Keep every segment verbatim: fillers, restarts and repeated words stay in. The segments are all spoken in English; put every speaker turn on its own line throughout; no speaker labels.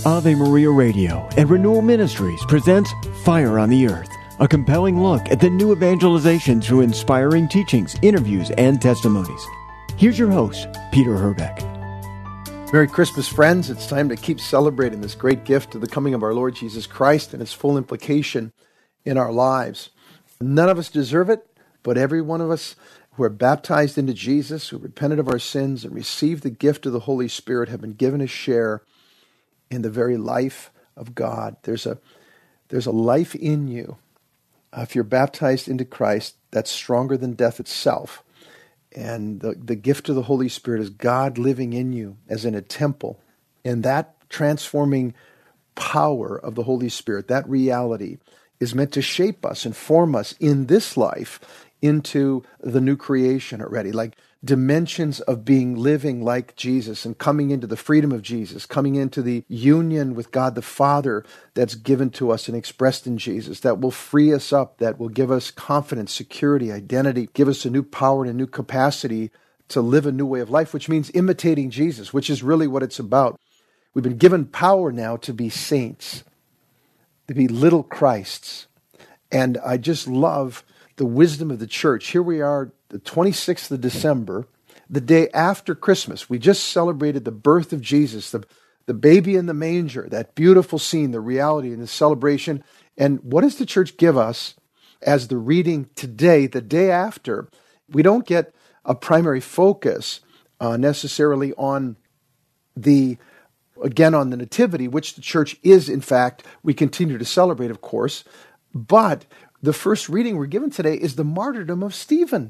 Ave Maria Radio and Renewal Ministries presents Fire on the Earth, a compelling look at the new evangelization through inspiring teachings, interviews, and testimonies. Here's your host, Peter Herbeck.
Merry Christmas, friends. It's time to keep celebrating this great gift of the coming of our Lord Jesus Christ and its full implication in our lives. None of us deserve it, but every one of us who are baptized into Jesus, who repented of our sins and received the gift of the Holy Spirit, have been given a share in the very life of God. There's a, there's a life in you. Uh, if you're baptized into Christ, that's stronger than death itself. And the, the gift of the Holy Spirit is God living in you as in a temple. And that transforming power of the Holy Spirit, that reality, is meant to shape us and form us in this life into the new creation already, like dimensions of being living like Jesus and coming into the freedom of Jesus, coming into the union with God the Father that's given to us and expressed in Jesus, that will free us up, that will give us confidence, security, identity, give us a new power and a new capacity to live a new way of life, which means imitating Jesus, which is really what it's about. We've been given power now to be saints, to be little Christs. And I just love the wisdom of the church. Here we are, the twenty-sixth of December, the day after Christmas. We just celebrated the birth of Jesus, the, the baby in the manger, that beautiful scene, the reality and the celebration. And what does the church give us as the reading today, the day after? We don't get a primary focus uh, necessarily on the, again, on the nativity, which the church is, in fact, we continue to celebrate, of course. But the first reading we're given today is the martyrdom of Stephen.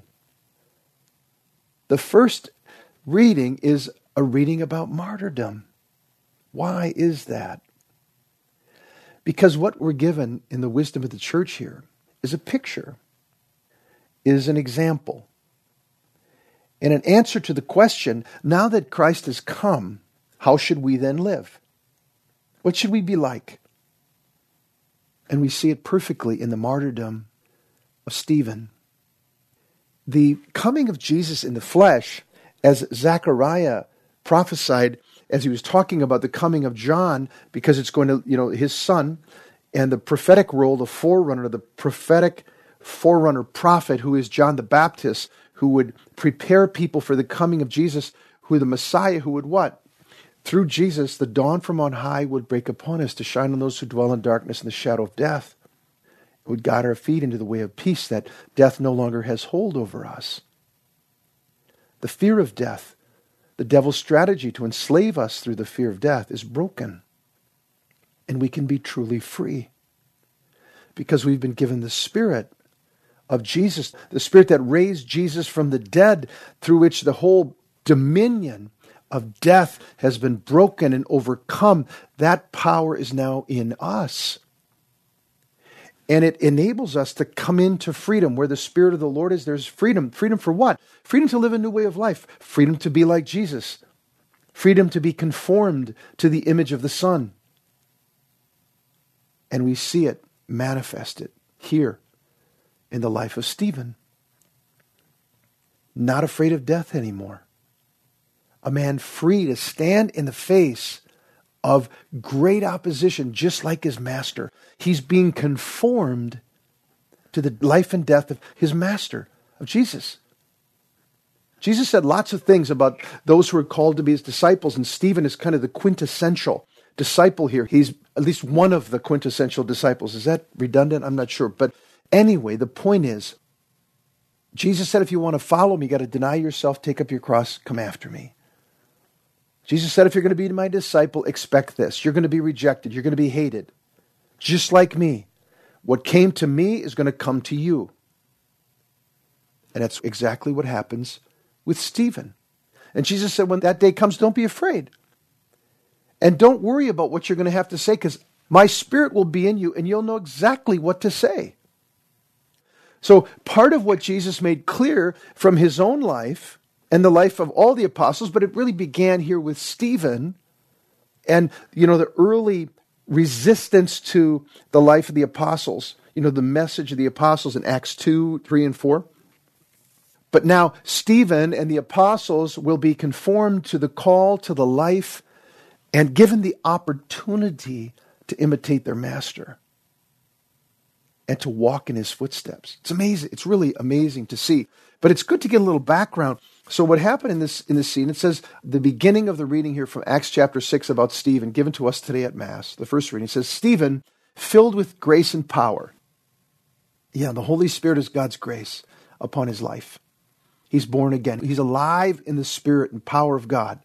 The first reading is a reading about martyrdom. Why is that? Because what we're given in the wisdom of the church here is a picture, is an example, and an answer to the question, now that Christ has come, how should we then live? What should we be like? And we see it perfectly in the martyrdom of Stephen. The coming of Jesus in the flesh, as Zechariah prophesied as he was talking about the coming of John, because it's going to, you know, his son, and the prophetic role, the forerunner, the prophetic forerunner prophet who is John the Baptist, who would prepare people for the coming of Jesus, who the Messiah, who would what? Through Jesus, the dawn from on high would break upon us to shine on those who dwell in darkness and the shadow of death. It would guide our feet into the way of peace, that death no longer has hold over us. The fear of death, the devil's strategy to enslave us through the fear of death, is broken. And we can be truly free. Because we've been given the Spirit of Jesus, the Spirit that raised Jesus from the dead, through which the whole dominion of death has been broken and overcome. That power is now in us. And it enables us to come into freedom. Where the Spirit of the Lord is, there's freedom. Freedom for what? Freedom to live a new way of life. Freedom to be like Jesus. Freedom to be conformed to the image of the Son. And we see it manifested here in the life of Stephen. Not afraid of death anymore. A man free to stand in the face of great opposition, just like his master. He's being conformed to the life and death of his master, of Jesus. Jesus said lots of things about those who are called to be his disciples, and Stephen is kind of the quintessential disciple here. He's at least one of the quintessential disciples. Is that redundant? I'm not sure. But anyway, the point is, Jesus said, if you want to follow me, you got to deny yourself, take up your cross, come after me. Jesus said, if you're going to be my disciple, expect this. You're going to be rejected. You're going to be hated. Just like me. What came to me is going to come to you. And that's exactly what happens with Stephen. And Jesus said, when that day comes, don't be afraid. And don't worry about what you're going to have to say, because my Spirit will be in you and you'll know exactly what to say. So part of what Jesus made clear from his own life and the life of all the apostles, but it really began here with Stephen and, you know, the early resistance to the life of the apostles, you know, the message of the apostles in Acts two, three, and four. But now Stephen and the apostles will be conformed to the call, to the life, and given the opportunity to imitate their master and to walk in his footsteps. It's amazing. It's really amazing to see. But it's good to get a little background. So what happened in this in this scene, it says the beginning of the reading here from Acts chapter six about Stephen, given to us today at Mass, the first reading, says, Stephen, filled with grace and power. Yeah, the Holy Spirit is God's grace upon his life. He's born again. He's alive in the Spirit and power of God.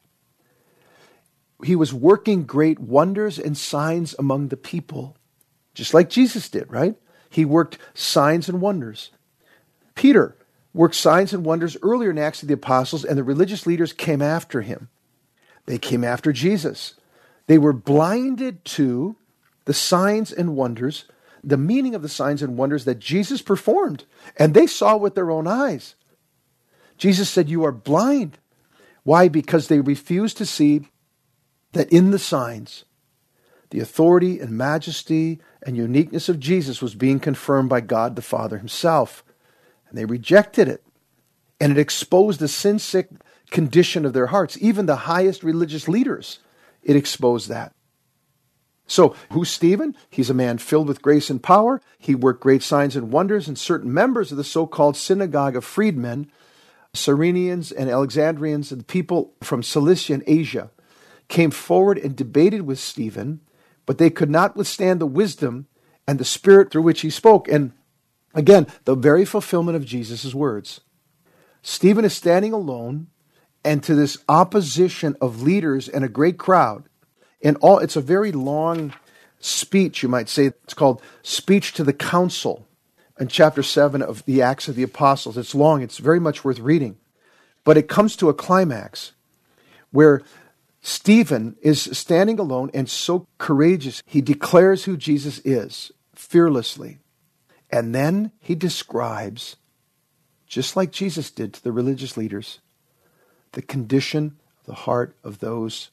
He was working great wonders and signs among the people, just like Jesus did, right? He worked signs and wonders. Peter worked signs and wonders earlier in Acts of the Apostles, and the religious leaders came after him. They came after Jesus. They were blinded to the signs and wonders, the meaning of the signs and wonders that Jesus performed, and they saw with their own eyes. Jesus said, you are blind. Why? Because they refused to see that in the signs, the authority and majesty and uniqueness of Jesus was being confirmed by God the Father himself. And they rejected it. And it exposed the sin-sick condition of their hearts. Even the highest religious leaders, it exposed that. So, who's Stephen? He's a man filled with grace and power. He worked great signs and wonders, and certain members of the so-called synagogue of freedmen, Cyrenians and Alexandrians, and the people from Cilicia and Asia, came forward and debated with Stephen, but they could not withstand the wisdom and the spirit through which he spoke. And again, the very fulfillment of Jesus' words. Stephen is standing alone, and to this opposition of leaders and a great crowd, and all, it's a very long speech, you might say. It's called Speech to the Council in chapter seven of the Acts of the Apostles. It's long. It's very much worth reading. But it comes to a climax where Stephen is standing alone and so courageous. He declares who Jesus is fearlessly. And then he describes, just like Jesus did to the religious leaders, the condition of the heart of those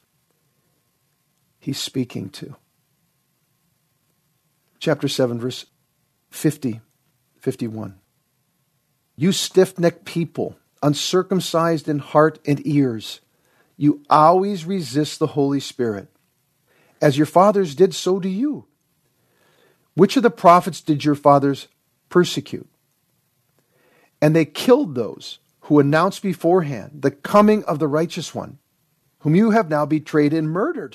he's speaking to. Chapter seven, verse fifty, fifty-one. You stiff-necked people, uncircumcised in heart and ears, you always resist the Holy Spirit. As your fathers did, so do you. Which of the prophets did your fathers persecute? And they killed those who announced beforehand the coming of the righteous one, whom you have now betrayed and murdered.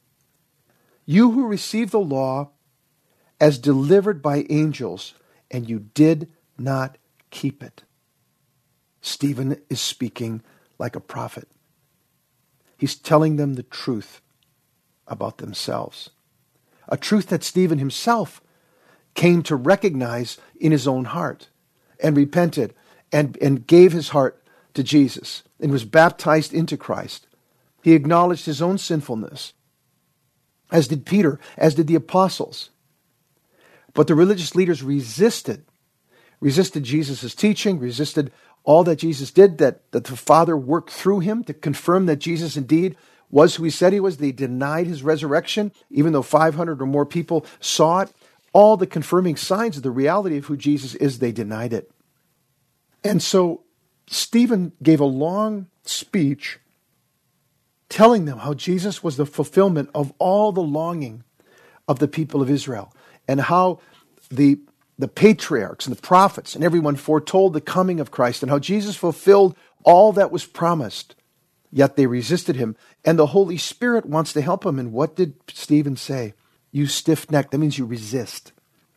You who received the law as delivered by angels, and you did not keep it. Stephen is speaking like a prophet. He's telling them the truth about themselves. A truth that Stephen himself came to recognize in his own heart and repented and, and gave his heart to Jesus and was baptized into Christ. He acknowledged his own sinfulness, as did Peter, as did the apostles. But the religious leaders resisted, resisted Jesus' teaching, resisted all that Jesus did, that, that the Father worked through him to confirm that Jesus indeed was who he said he was. They denied his resurrection, even though five hundred or more people saw it. All the confirming signs of the reality of who Jesus is, they denied it. And so Stephen gave a long speech telling them how Jesus was the fulfillment of all the longing of the people of Israel, and how the the patriarchs and the prophets and everyone foretold the coming of Christ, and how Jesus fulfilled all that was promised. Yet they resisted him, and the Holy Spirit wants to help him. And what did Stephen say? You stiff-necked. That means you resist.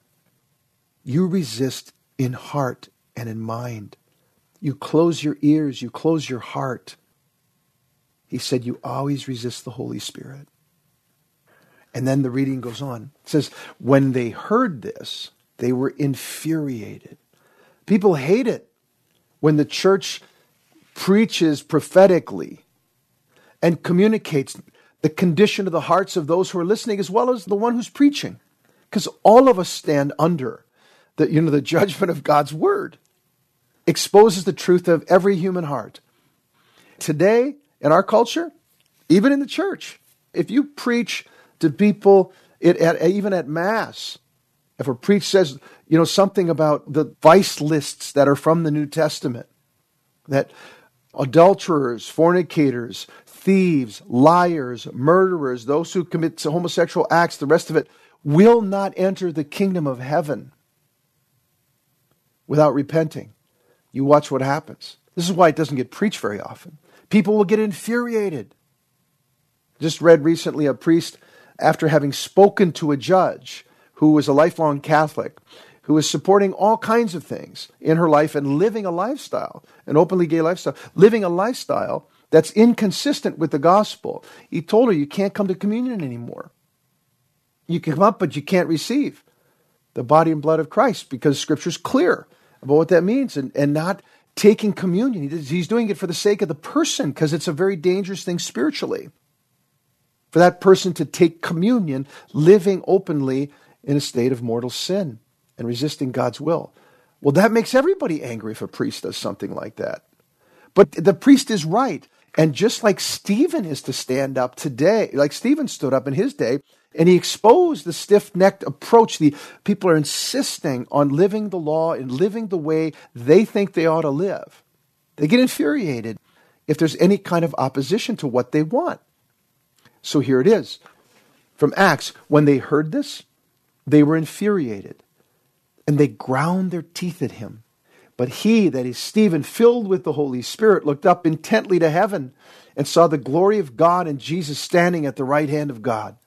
You resist in heart and in mind. You close your ears. You close your heart. He said you always resist the Holy Spirit. And then the reading goes on. It says, when they heard this, they were infuriated. People hate it when the church preaches prophetically and communicates the condition of the hearts of those who are listening, as well as the one who's preaching. Because all of us stand under the, you know, the judgment of God's word. Exposes the truth of every human heart. Today, in our culture, even in the church, if you preach to people, it, at, even at Mass, if a priest says, you know, something about the vice lists that are from the New Testament, that adulterers, fornicators, thieves, liars, murderers, those who commit homosexual acts, the rest of it, will not enter the kingdom of heaven without repenting. You watch what happens. This is why it doesn't get preached very often. People will get infuriated. Just read recently a priest, after having spoken to a judge who was a lifelong Catholic, who was supporting all kinds of things in her life and living a lifestyle, an openly gay lifestyle, living a lifestyle that's inconsistent with the gospel. He told her, you can't come to communion anymore. You can come up, but you can't receive the body and blood of Christ, because Scripture's clear about what that means, and, and not taking communion. He does, he's doing it for the sake of the person, because it's a very dangerous thing spiritually. For that person to take communion, living openly in a state of mortal sin and resisting God's will. Well, that makes everybody angry if a priest does something like that. But the priest is right. And just like Stephen is to stand up today, like Stephen stood up in his day, and he exposed the stiff-necked approach. The people are insisting on living the law and living the way they think they ought to live. They get infuriated if there's any kind of opposition to what they want. So here it is. From Acts, when they heard this, they were infuriated, and they ground their teeth at him. But he, that is Stephen, filled with the Holy Spirit, looked up intently to heaven and saw the glory of God and Jesus standing at the right hand of God.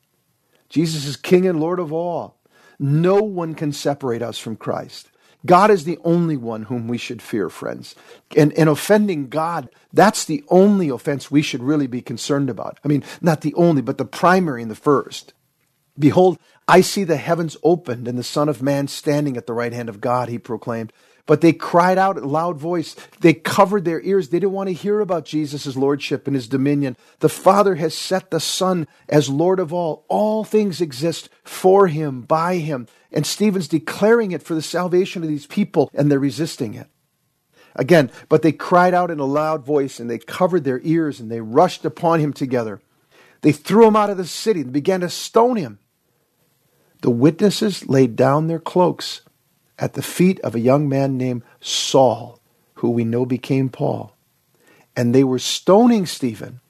Jesus is King and Lord of all. No one can separate us from Christ. God is the only one whom we should fear, friends. And, and offending God, that's the only offense we should really be concerned about. I mean, not the only, but the primary and the first. Behold, I see the heavens opened and the Son of Man standing at the right hand of God, he proclaimed. But they cried out in a loud voice. They covered their ears. They didn't want to hear about Jesus' lordship and his dominion. The Father has set the Son as Lord of all. All things exist for him, by him. And Stephen's declaring it for the salvation of these people, and they're resisting it. Again, but they cried out in a loud voice, and they covered their ears, and they rushed upon him together. They threw him out of the city and began to stone him. The witnesses laid down their cloaks at the feet of a young man named Saul, who we know became Paul. And they were stoning Stephen.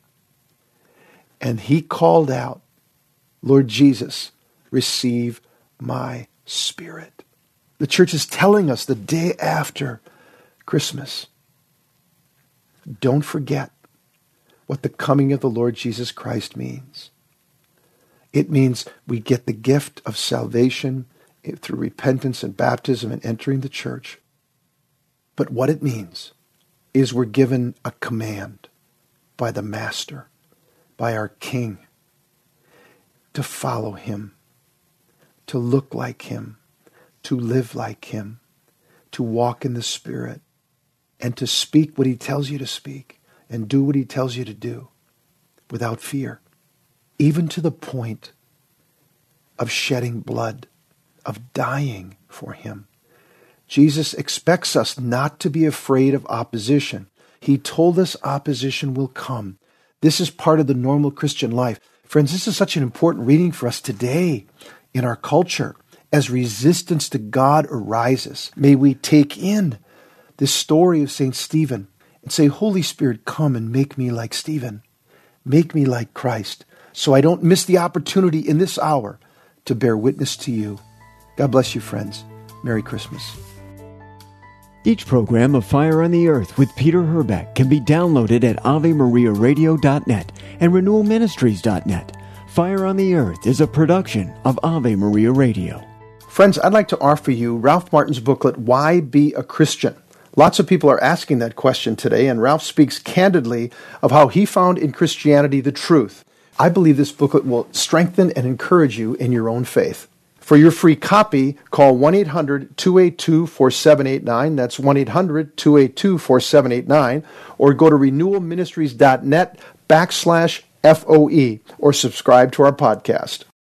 And he called out, Lord Jesus, receive my spirit. The church is telling us the day after Christmas, don't forget what the coming of the Lord Jesus Christ means. It means we get the gift of salvation through repentance and baptism and entering the church. But what it means is we're given a command by the Master, by our King, to follow him, to look like him, to live like him, to walk in the Spirit, and to speak what he tells you to speak and do what he tells you to do without fear, even to the point of shedding blood, of dying for him. Jesus expects us not to be afraid of opposition. He told us opposition will come. This is part of the normal Christian life. Friends, this is such an important reading for us today in our culture. As resistance to God arises, may we take in this story of Saint Stephen and say, Holy Spirit, come and make me like Stephen. Make me like Christ, so I don't miss the opportunity in this hour to bear witness to you. God bless you, friends. Merry Christmas.
Each program of Fire on the Earth with Peter Herbeck can be downloaded at ave maria radio dot net and renewal ministries dot net. Fire on the Earth is a production of Ave Maria Radio.
Friends, I'd like to offer you Ralph Martin's booklet, Why Be a Christian? Lots of people are asking that question today, and Ralph speaks candidly of how he found in Christianity the truth. I believe this booklet will strengthen and encourage you in your own faith. For your free copy, call one eight hundred two eight two four seven eight nine. That's one eight hundred two eight two four seven eight nine. Or go to renewal ministries dot net backslash F O E or subscribe to our podcast.